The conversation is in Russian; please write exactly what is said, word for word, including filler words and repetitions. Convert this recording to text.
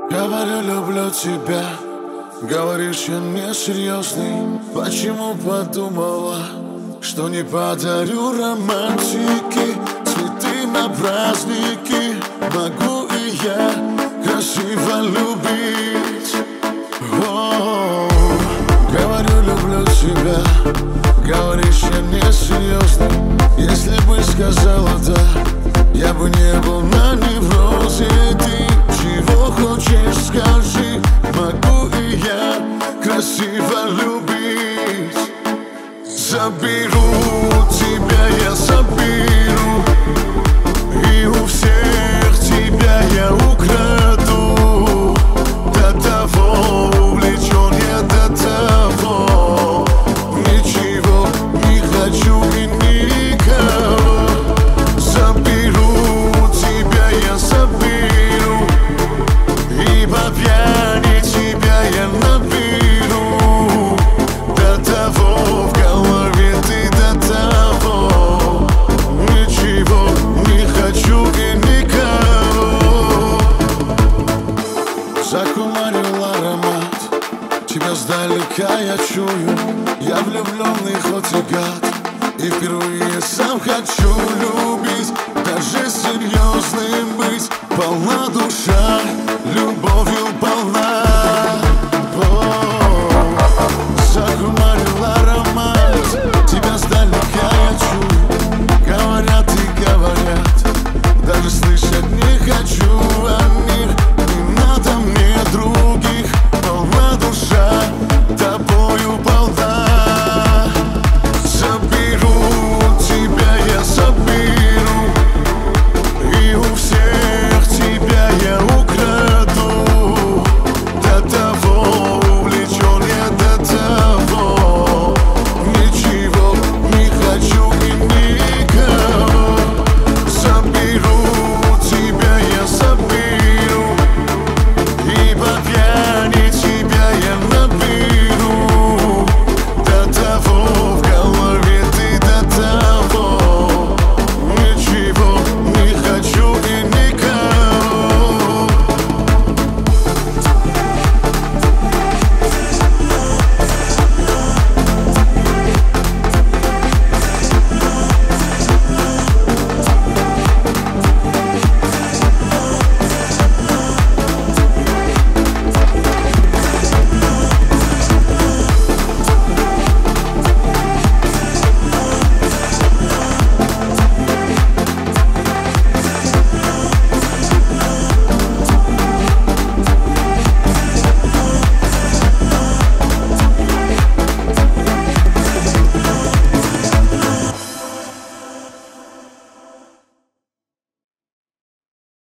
Говорю, люблю тебя. Говоришь, я несерьезный. Почему подумала, что не подарю романтики, цветы на праздники? Могу и я красиво любить. О, говорю, люблю тебя. Говоришь, я несерьезный. Если бы сказала да, я бы не был на неврозе. Ты чего хочешь, скажи. Могу и я красиво любить. Заберу тебя, я заберу, и у всех тебя я украду. До того увлечен я, до того ничего не хочу и никого. Заберу тебя, я заберу, и по пьяни тебя я наберу. До того в голове ты, до того ничего не хочу и никого. Закумарил аромат, тебя сдалека я чую. Я влюбленный, хоть и гад, и впервые сам хочу любить. Даже серьезным быть, полна душа